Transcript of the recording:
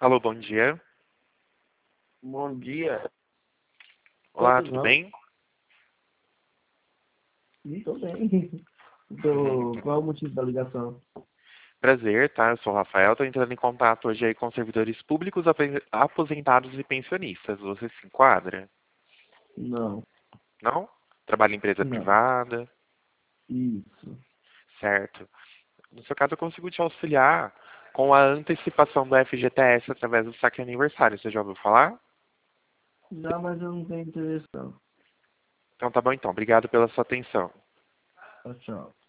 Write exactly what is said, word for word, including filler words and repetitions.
Alô, bom dia. Bom dia. Olá, Pois tudo não. bem? Sim, tô bem. Tô... Qual é o motivo da ligação? Prazer, tá? Eu sou o Rafael, tô entrando em contato hoje aí com servidores públicos, ape- aposentados e pensionistas. Você se enquadra? Não, Não? Trabalha em empresa não. privada? Isso. Certo. No seu caso, eu consigo te auxiliar com a antecipação do F G T S através do saque aniversário. Você já ouviu falar? Já, mas eu não tenho interesse não. Então tá bom então. Obrigado pela sua atenção. Tchau, tchau.